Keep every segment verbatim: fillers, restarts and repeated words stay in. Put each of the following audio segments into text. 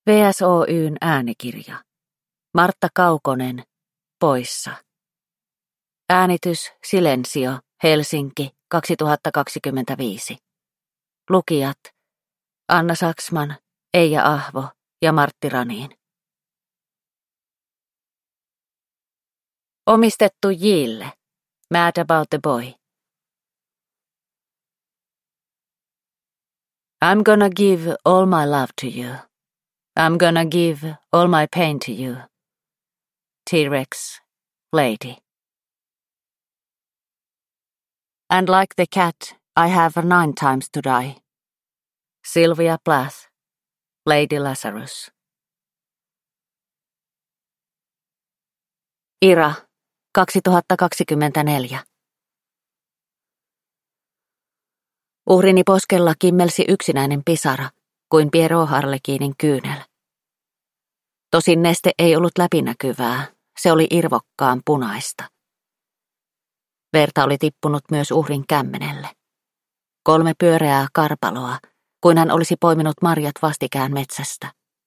V S O Y:n äänikirja. Martta Kaukonen, poissa. Äänitys Silensio, Helsinki, kaksituhattakaksikymmentäviisi. Lukijat Anna Saksman, Eija Ahvo ja Martti Raniin. Omistettu Jille. Mad About the Boy. I'm gonna give all my love to you. I'm gonna give all my pain to you. T-Rex, Lady. And like the cat, I have nine times to die. Sylvia Plath, Lady Lazarus. Ira, kaksituhattakaksikymmentäneljä. Uhrini poskella kimmelsi yksinäinen pisara, kuin Pierrot Harlekiinin kyynel. Tosin neste ei ollut läpinäkyvää, se oli irvokkaan punaista. Verta oli tippunut myös uhrin kämmenelle. Kolme pyöreää karpaloa, kuin hän olisi poiminut marjat vastikään metsästä.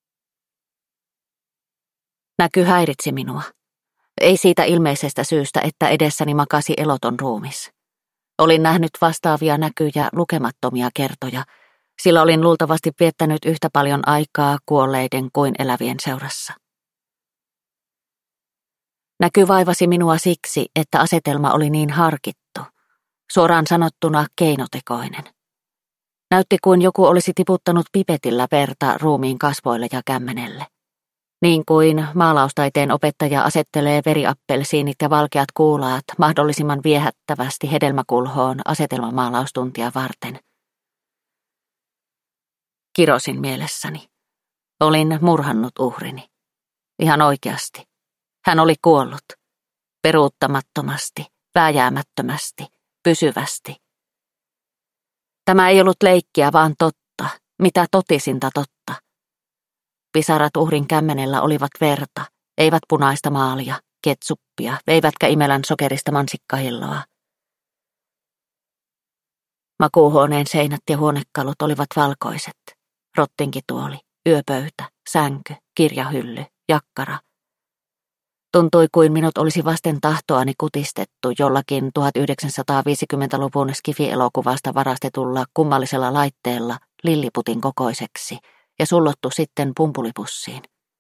Näky häiritsi minua. Ei siitä ilmeisestä syystä, että edessäni makasi eloton ruumis. Olin nähnyt vastaavia näkyjä lukemattomia kertoja, sillä olin luultavasti viettänyt yhtä paljon aikaa kuolleiden kuin elävien seurassa. Näky vaivasi minua siksi, että asetelma oli niin harkittu, suoraan sanottuna keinotekoinen. Näytti kuin joku olisi tiputtanut pipetillä verta ruumiin kasvoille ja kämmenelle. Niin kuin maalaustaiteen opettaja asettelee veriappelsiinit ja valkeat kuulaat mahdollisimman viehättävästi hedelmäkulhoon asetelmamaalaustuntia varten. Kirosin mielessäni. Olin murhannut uhrini. Ihan oikeasti. Hän oli kuollut. Peruuttamattomasti, vääjäämättömästi, pysyvästi. Tämä ei ollut leikkiä, vaan totta, mitä totisinta totta. Pisarat uhrin kämmenellä olivat verta, eivät punaista maalia, ketsuppia, eivätkä imelän sokerista mansikkahilloa. Makuuhuoneen seinät ja huonekalut olivat valkoiset. Rottinkituoli, yöpöytä, sänky, kirjahylly, jakkara. Tuntui kuin minut olisi vasten tahtoani kutistettu jollakin tuhatyhdeksänsataaviisikymmentäluvun skifi-elokuvasta varastetulla kummallisella laitteella lilliputin kokoiseksi ja sullottu sitten pumpulipussiin.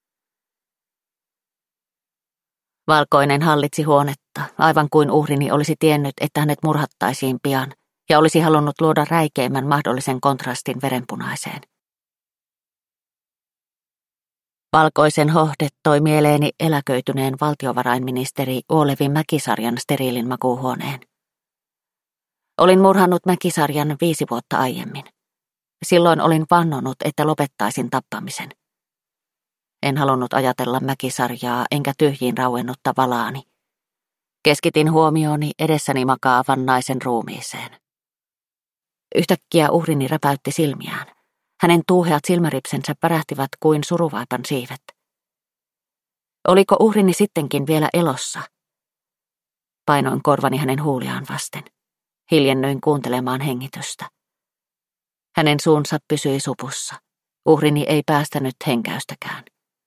Valkoinen hallitsi huonetta, aivan kuin uhrini olisi tiennyt, että hänet murhattaisiin pian ja olisi halunnut luoda räikeimmän mahdollisen kontrastin verenpunaiseen. Valkoisen hohde toi mieleeni eläköityneen valtiovarainministeri Olevi Mäkisarjan steriilin makuuhuoneen. Olin murhannut Mäkisarjan viisi vuotta aiemmin. Silloin olin vannonut, että lopettaisin tappamisen. En halunnut ajatella Mäkisarjaa enkä tyhjiin rauennutta valaani. Keskitin huomioni edessäni makaavan naisen ruumiiseen. Yhtäkkiä uhrini räpäytti silmiään. Hänen tuuheat silmäripsensä pärähtivät kuin suruvaipan siivet. Oliko uhrini sittenkin vielä elossa? Painoin korvani hänen huuliaan vasten. Hiljennyin kuuntelemaan hengitystä. Hänen suunsa pysyi supussa. Uhrini ei päästänyt henkäystäkään.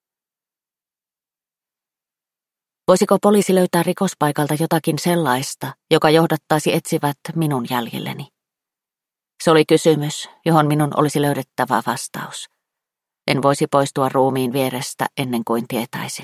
Voisiko poliisi löytää rikospaikalta jotakin sellaista, joka johdattaisi etsivät minun jäljilleni? Se oli kysymys, johon minun olisi löydettävä vastaus. En voisi poistua ruumiin vierestä ennen kuin tietäisin.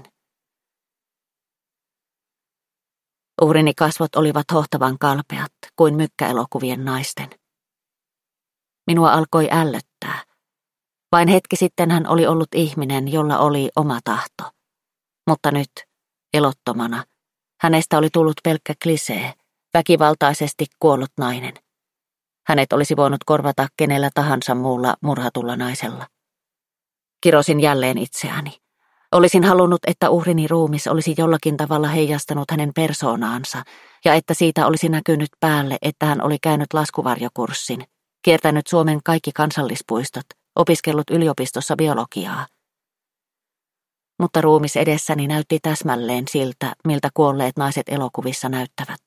Uhrini kasvot olivat hohtavan kalpeat kuin mykkäelokuvien naisten. Minua alkoi ällöttää. Vain hetki sitten hän oli ollut ihminen, jolla oli oma tahto. Mutta nyt, elottomana, hänestä oli tullut pelkkä klisee, väkivaltaisesti kuollut nainen. Hänet olisi voinut korvata kenellä tahansa muulla murhatulla naisella. Kirosin jälleen itseäni. Olisin halunnut, että uhrini ruumis olisi jollakin tavalla heijastanut hänen persoonaansa ja että siitä olisi näkynyt päälle, että hän oli käynyt laskuvarjokurssin, kiertänyt Suomen kaikki kansallispuistot, opiskellut yliopistossa biologiaa. Mutta ruumis edessäni näytti täsmälleen siltä, miltä kuolleet naiset elokuvissa näyttävät.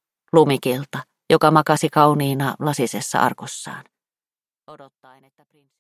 Lumikilta, joka makasi kauniina lasisessa arkussaan. Odottaen, että prinssi